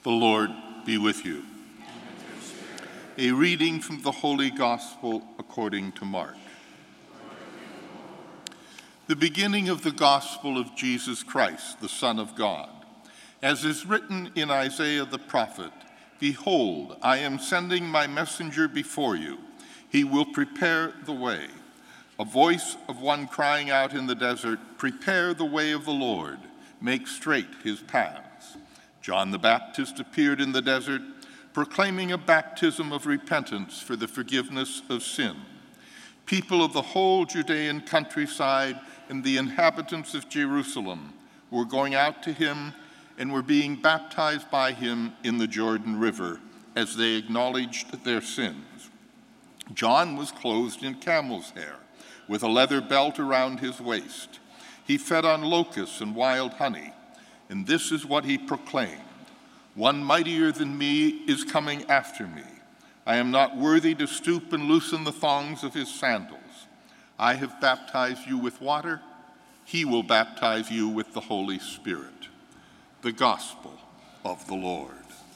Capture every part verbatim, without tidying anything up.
The Lord be with you. A reading from the Holy Gospel according to Mark. The beginning of the Gospel of Jesus Christ, the Son of God. As is written in Isaiah the prophet, "Behold, I am sending my messenger before you. He will prepare the way." A voice of one crying out in the desert, "Prepare the way of the Lord, make straight his paths." John the Baptist appeared in the desert, proclaiming a baptism of repentance for the forgiveness of sin. People of the whole Judean countryside and the inhabitants of Jerusalem were going out to him and were being baptized by him in the Jordan River as they acknowledged their sins. John was clothed in camel's hair, with a leather belt around his waist. He fed on locusts and wild honey, and this is what he proclaimed: "One mightier than me is coming after me. I am not worthy to stoop and loosen the thongs of his sandals. I have baptized you with water. He will baptize you with the Holy Spirit." The Gospel of the Lord.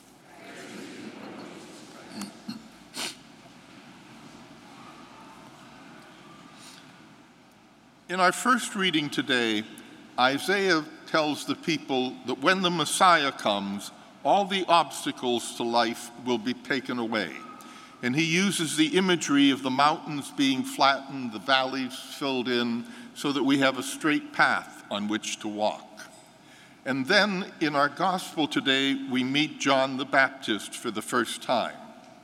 In our first reading today, Isaiah tells the people that when the Messiah comes, all the obstacles to life will be taken away. And he uses the imagery of the mountains being flattened, the valleys filled in, so that we have a straight path on which to walk. And then in our gospel today, we meet John the Baptist for the first time.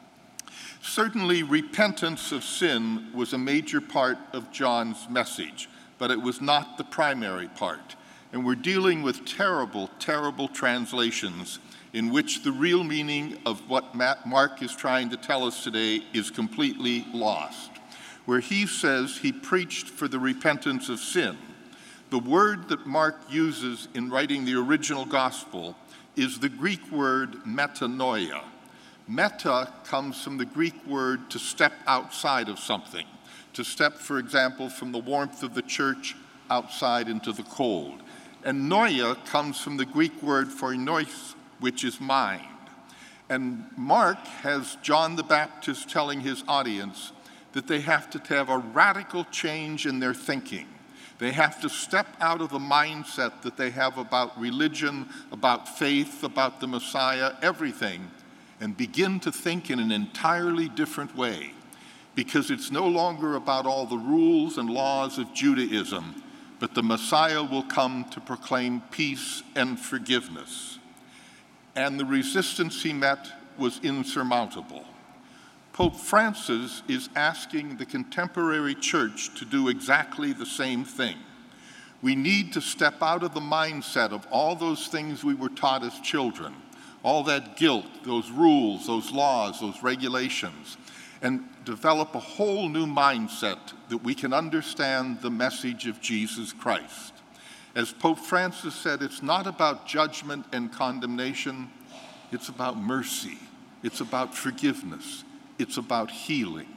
Certainly, repentance of sin was a major part of John's message, but it was not the primary part. And we're dealing with terrible, terrible translations in which the real meaning of what Mark is trying to tell us today is completely lost. Where he says he preached for the repentance of sin, the word that Mark uses in writing the original gospel is the Greek word metanoia. Meta comes from the Greek word to step outside of something, to step, for example, from the warmth of the church outside into the cold. And noia comes from the Greek word for nous, which is mind. And Mark has John the Baptist telling his audience that they have to have a radical change in their thinking. They have to step out of the mindset that they have about religion, about faith, about the Messiah, everything, and begin to think in an entirely different way, because it's no longer about all the rules and laws of Judaism, but the Messiah will come to proclaim peace and forgiveness. And the resistance he met was insurmountable. Pope Francis is asking the contemporary church to do exactly the same thing. We need to step out of the mindset of all those things we were taught as children, all that guilt, those rules, those laws, those regulations, and develop a whole new mindset that we can understand the message of Jesus Christ. As Pope Francis said, it's not about judgment and condemnation, it's about mercy, it's about forgiveness, it's about healing.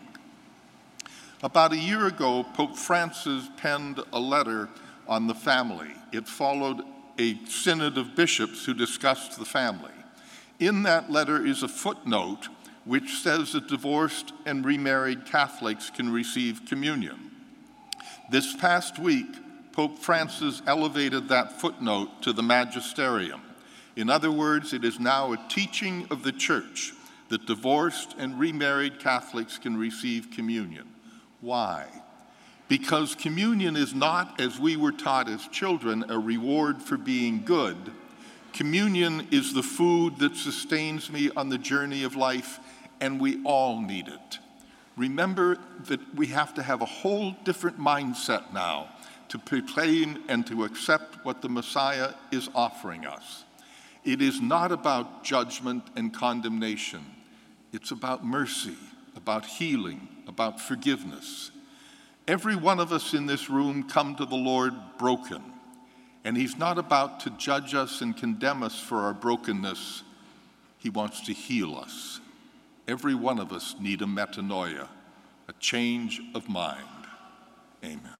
About a year ago, Pope Francis penned a letter on the family. It followed a synod of bishops who discussed the family. In that letter is a footnote which says that divorced and remarried Catholics can receive communion. This past week, Pope Francis elevated that footnote to the magisterium. In other words, it is now a teaching of the Church that divorced and remarried Catholics can receive communion. Why? Because communion is not, as we were taught as children, a reward for being good. Communion is the food that sustains me on the journey of life, and we all need it. Remember that we have to have a whole different mindset now to proclaim and to accept what the Messiah is offering us. It is not about judgment and condemnation. It's about mercy, about healing, about forgiveness. Every one of us in this room come to the Lord broken, and he's not about to judge us and condemn us for our brokenness. He wants to heal us. Every one of us need a metanoia, a change of mind. Amen.